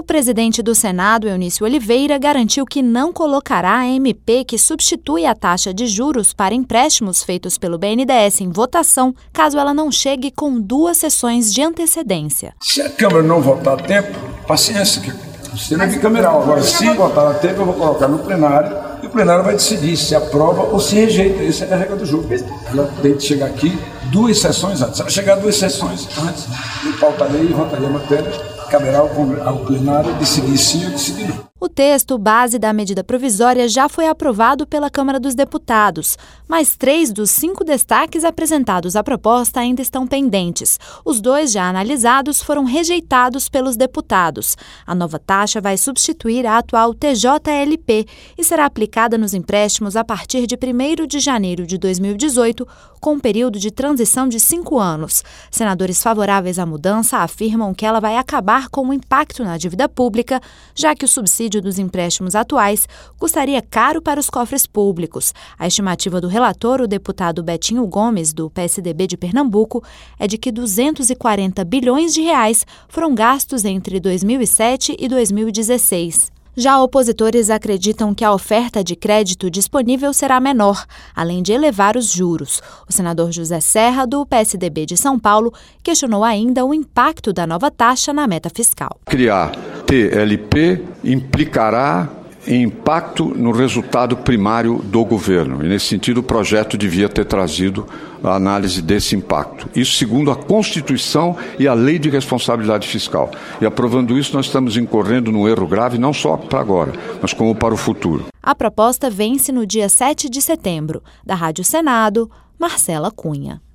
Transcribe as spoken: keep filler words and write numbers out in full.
presidente do Senado, Eunício Oliveira, garantiu que não colocará a M P que substitui a taxa de juros para empréstimos feitos pelo B N D E S em votação, caso ela não chegue com duas sessões de antecedência. Se a Câmara não votar a tempo, paciência, que o sistema é bicameral. Agora, se votar a tempo, eu vou colocar no plenário e o plenário vai decidir se aprova ou se rejeita. Essa é a regra do jogo. Ela tem que chegar aqui duas sessões antes. Se ela chegar duas sessões antes, eu pautaria e votaria a matéria. Caberá ao plenário decidir sim ou decidir não. O texto base da medida provisória já foi aprovado pela Câmara dos Deputados, mas três dos cinco destaques apresentados à proposta ainda estão pendentes. Os dois já analisados foram rejeitados pelos deputados. A nova taxa vai substituir a atual T J L P e será aplicada nos empréstimos a partir de primeiro de janeiro de dois mil e dezoito, com um período de transição de cinco anos. Senadores favoráveis à mudança afirmam que ela vai acabar com o impacto na dívida pública, já que o subsídio dos empréstimos atuais custaria caro para os cofres públicos. A estimativa do relator, o deputado Betinho Gomes, do P S D B de Pernambuco, é de que duzentos e quarenta bilhões de reais foram gastos entre dois mil e sete e dois mil e dezesseis. Já opositores acreditam que a oferta de crédito disponível será menor, além de elevar os juros. O senador José Serra, do P S D B de São Paulo, questionou ainda o impacto da nova taxa na meta fiscal. Criar T L P implicará em impacto no resultado primário do governo. E, nesse sentido, o projeto devia ter trazido a análise desse impacto. Isso segundo a Constituição e a Lei de Responsabilidade Fiscal. E, aprovando isso, nós estamos incorrendo num erro grave, não só para agora, mas como para o futuro. A proposta vence no dia sete de setembro. Da Rádio Senado, Marcela Cunha.